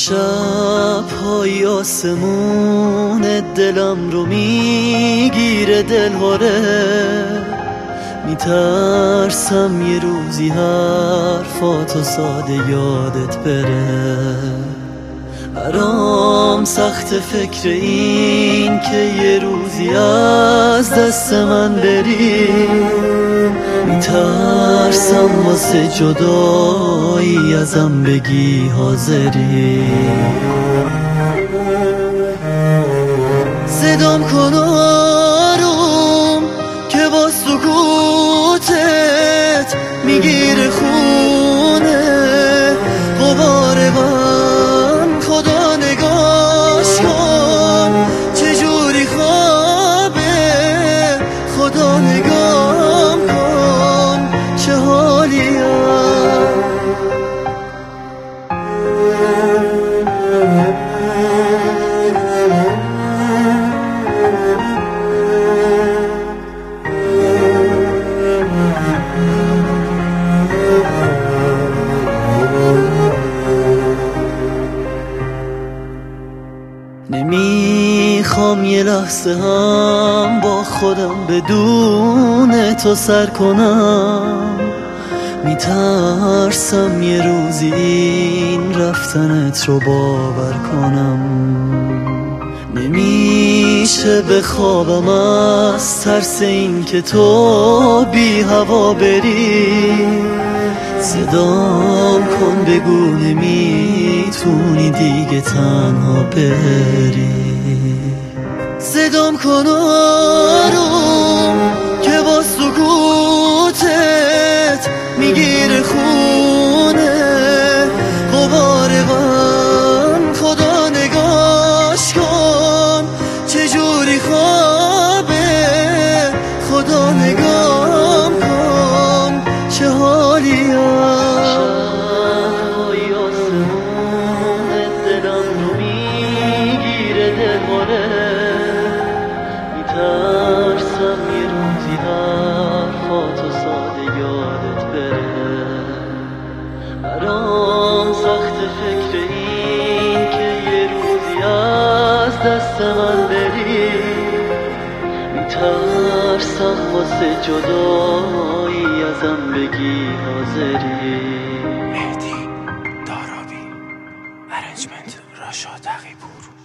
شب‌های آسمون دلم رو میگیره دلهوره، میترسم یه روزی حرفاتو ساده یادت بره. برام سخت فکر این که یه روزی از دست من بری، میترسم واسه جدایی ازم بگی حاضری. صدام کن آروم که با سکوتت میگیره خونه غبار من. خدا نگاش کن چجوری خوابه، خدا نگام کن چه حالیم. نمیخوام یه لحظه هم با خودم بدون تو سر کنم، میترسم یه روزی این رفتنت رو باور کنم. نمیشه بخوابم از ترس این که تو بی هوا بری. صدام کن بگو نمیتونی دیگه تنها بری. صدام کن آروم که با سکوتت میگیره خونه غبار من. خدا نگاش کن چجوری خوابه، خدا نگام کن چه حالیم. شب‌های آسمون دلم رو میگیره دلهوره، میترسم یه روزی حرفاتو ساده یادت بره. برام سخت فکر این که یه روزی از دست من بری، میترسم واسه جدایی ازم بگی حاضری. مهدی دارابی، ارنجمنت راشا تقی‌پور.